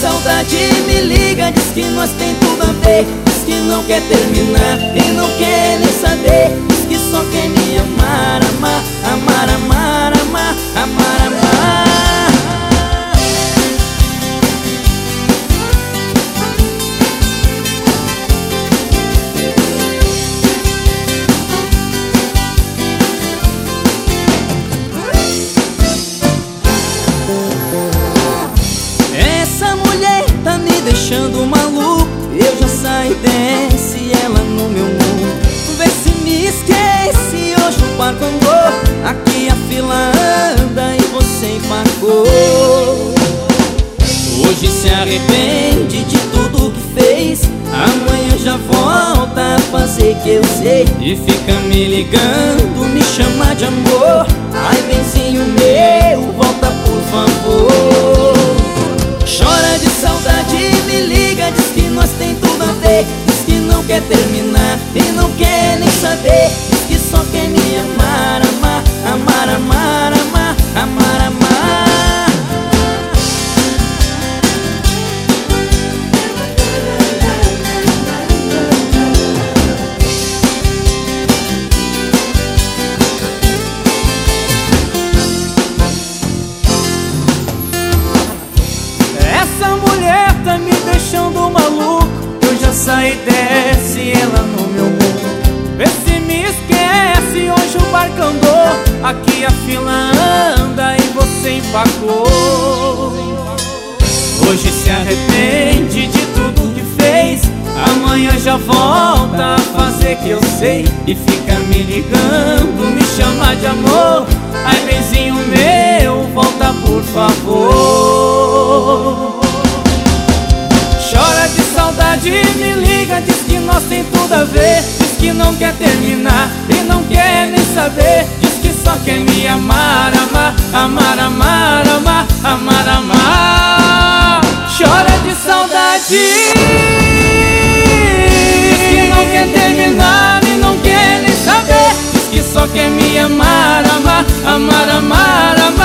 saudade me liga, diz que nós tem tudo a ver, diz que não quer terminar e não quer nem saber, diz que só quer me amar, amar, amar, amar, amar, amar, amar. Essa mulher tá me deixando maluco, eu já saí desse, ela no meu mundo. Vê se me esquece, hoje o barco andou, aqui a fila anda e você empacou. Hoje se arrepende de tudo que fez, amanhã já volta a fazer que eu sei, e fica me ligando, me chama de amor. Ai, benzinho meu, volta por favor. Chora de saudade, me liga, diz que nós tem tudo a ver, diz que não quer terminar e não quer nem saber, diz que só quer me amar, amar, amar, amar, amar, amar, amar. Essa mulher tá me deixando maluco, eu já saí desse, ela no meu mundo. Vê se me esquece, hoje o barco andou, aqui a fila anda e você empacou. Hoje se arrepende de tudo que fez, amanhã já volta a fazer que eu sei, e fica me ligando, me chama de amor. Ai, benzinho meu, volta por favor. Chora de saudade, me liga, diz que nós tem tudo a ver, diz que não quer terminar e não quer nem saber, diz que só quer me amar, amar, amar, amar, amar, amar, amar. Chora de saudade, diz que não quer terminar e não quer nem saber, diz que só quer me amar, amar, amar, amar, amar.